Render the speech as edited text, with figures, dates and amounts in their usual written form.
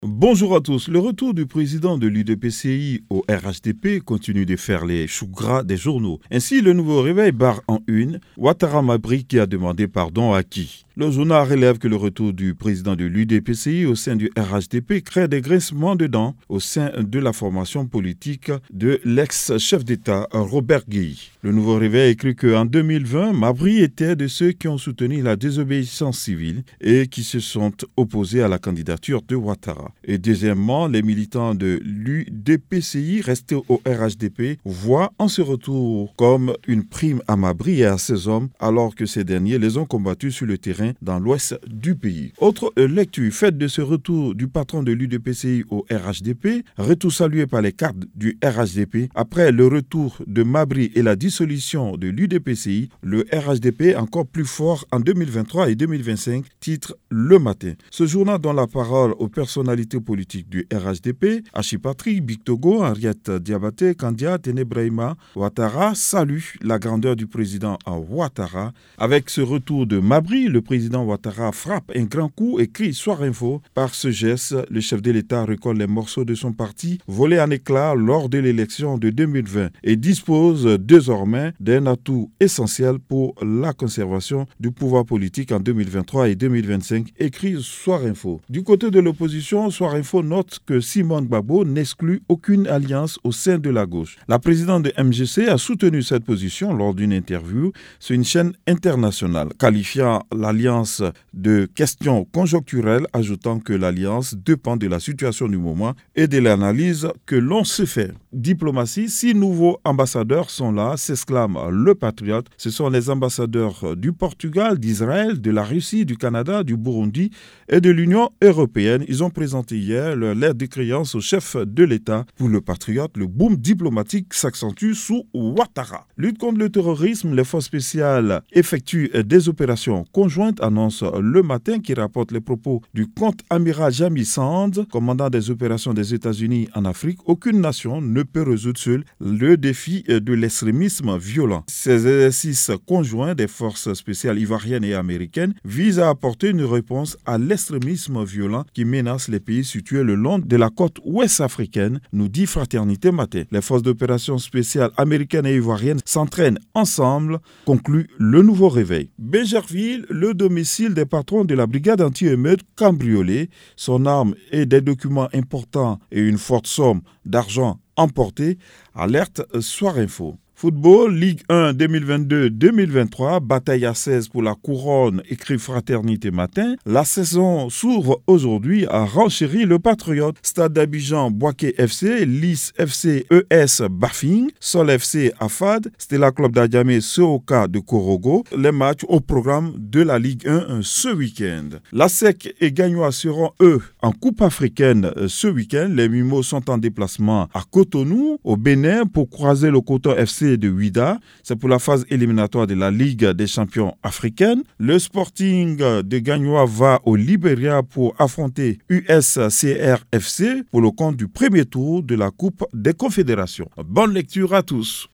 Bonjour à tous. Le retour du président de l'UDPCI au RHDP continue de faire les choux gras des journaux. Ainsi, le nouveau réveil barre en une Ouattara Mabri qui a demandé pardon à qui? Le journal relève que le retour du président de l'UDPCI au sein du RHDP crée des grincements de dents au sein de la formation politique de l'ex-chef d'État Robert Guèye. Le nouveau réveil écrit qu'en 2020, Mabri était de ceux qui ont soutenu la désobéissance civile et qui se sont opposés à la candidature de Ouattara. Et deuxièmement, les militants de l'UDPCI restés au RHDP voient en ce retour comme une prime à Mabri et à ses hommes alors que ces derniers les ont combattus sur le terrain dans l'ouest du pays. Autre lecture faite de ce retour du patron de l'UDPCI au RHDP, retour salué par les cadres du RHDP. Après le retour de Mabri et la dissolution de l'UDPCI, le RHDP encore plus fort en 2023 et 2025, titre Le Matin. Ce journal donne la parole aux personnalités politiques du RHDP, Achipatri, Bictogo, Henriette Diabaté, Kandia, Tenebrahima. Ouattara salue la grandeur du président Ouattara. Avec ce retour de Mabri, le président Ouattara frappe un grand coup et crie Soir Info. Par ce geste, le chef de l'État récolte les morceaux de son parti volés en éclats lors de l'élection de 2020 et dispose désormais d'un atout essentiel pour la conservation du pouvoir politique en 2023 et 2025, écrit Soir Info. Du côté de l'opposition, Soir Info note que Simone Gbagbo n'exclut aucune alliance au sein de la gauche. La présidente de MGC a soutenu cette position lors d'une interview sur une chaîne internationale, qualifiant l'alliance de question conjoncturelle, ajoutant que l'alliance dépend de la situation du moment et de l'analyse que l'on se fait. Diplomatie, 6 nouveaux ambassadeurs sont là, s'exclame le patriote. Ce sont les ambassadeurs du Portugal, d'Israël, de la Russie, du Canada, du Burundi et de l'Union européenne. Ils ont présenté hier leur lettre de créance au chef de l'État. Pour le patriote, le boom diplomatique s'accentue sous Ouattara. Lutte contre le terrorisme, les forces spéciales effectuent des opérations conjointes, annonce Le Matin qui rapporte les propos du contre-amiral Jamie Sand, commandant des opérations des États-Unis en Afrique. Aucune nation ne peut résoudre seule le défi de l'extrémisme violent. Ces exercices conjoints des forces spéciales ivoiriennes et américaines visent à apporter une réponse à l'extrémisme violent qui menace les pays situés le long de la côte ouest africaine, nous dit Fraternité Matin. Les forces d'opération spéciales américaines et ivoiriennes s'entraînent ensemble, conclut le nouveau réveil. Bégerville, le domicile des patrons de la brigade anti-émeute cambriolée, son arme et des documents importants et une forte somme d'argent emportés, alerte Soir Info. Football, Ligue 1 2022-2023, bataille à 16 pour la couronne, écrit Fraternité Matin. La saison s'ouvre aujourd'hui à renchérir le Patriote. Stade d'Abidjan, Boaké FC, Lys FC, ES Bafing, Sol FC Afad, Stella Club d'Adjamé, Seoka de Korogo. Les matchs au programme de la Ligue 1 ce week-end. La SEC et Gagnois seront, eux, en Coupe africaine ce week-end. Les Mimos sont en déplacement à Cotonou, au Bénin, pour croiser le Coton FC de Ouida. C'est pour la phase éliminatoire de la Ligue des champions africaine. Le Sporting de Gagnois va au Libéria pour affronter USCRFC pour le compte du premier tour de la Coupe des Confédérations. Bonne lecture à tous.